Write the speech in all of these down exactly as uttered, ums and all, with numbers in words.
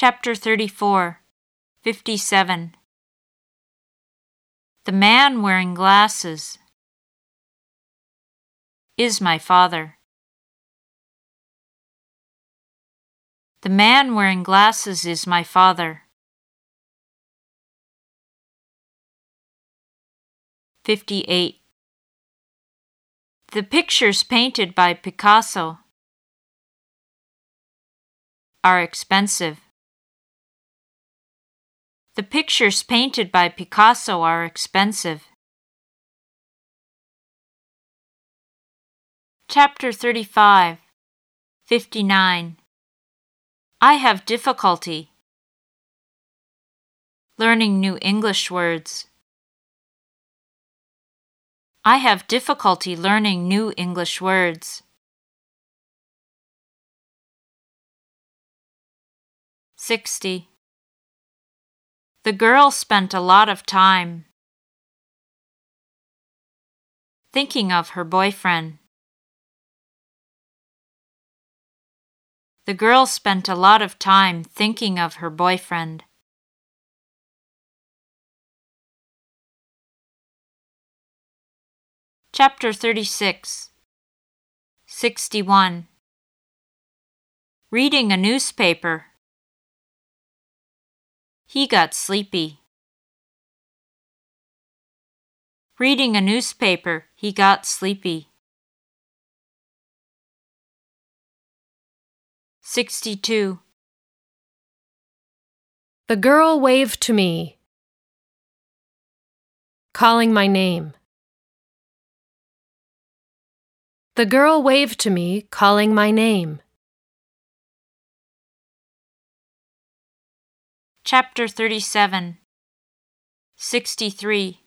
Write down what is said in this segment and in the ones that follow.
Chapter thirty-four, fifty-seven. The man wearing glasses is my father. The man wearing glasses is my father. fifty-eight. The pictures painted by Picasso are expensive. The pictures painted by Picasso are expensive. Chapter thirty-five, fifty-nine. I have difficulty learning new English words. I have difficulty learning new English words. sixty. The girl spent a lot of time thinking of her boyfriend. The girl spent a lot of time thinking of her boyfriend. Chapter thirty-six, sixty-one. Reading a newspaper. He got sleepy. Reading a newspaper, he got sleepy. sixty-two. The girl waved to me, calling my name. The girl waved to me, calling my name. Chapter thirty-seven, sixty-three.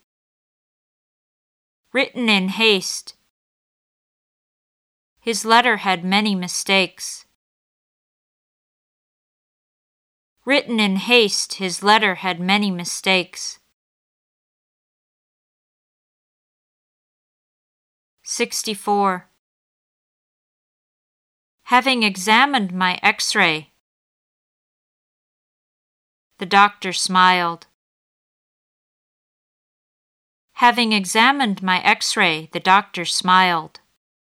Written in haste. His letter had many mistakes. Written in haste, his letter had many mistakes. sixty-four. Having examined my X-ray, the doctor smiled. Having examined my X-ray, the doctor smiled.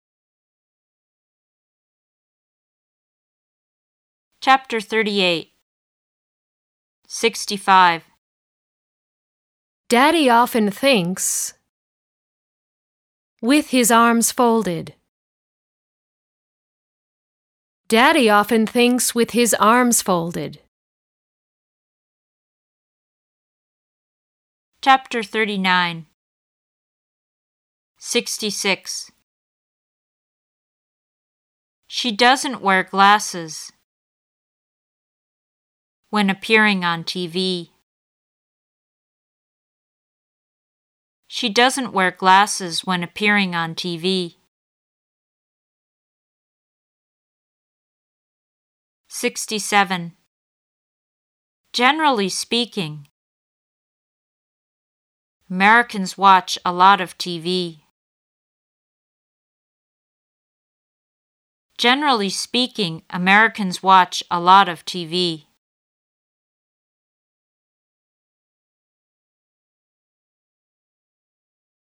Chapter thirty-eight, sixty-five. Daddy often thinks with his arms folded. Daddy often thinks with his arms folded. Chapter thirty-nine, sixty-six. She doesn't wear glasses when appearing on T V. She doesn't wear glasses when appearing on T V. sixty-seven. Generally speaking, Americans watch a lot of T V. Generally speaking, Americans watch a lot of T V.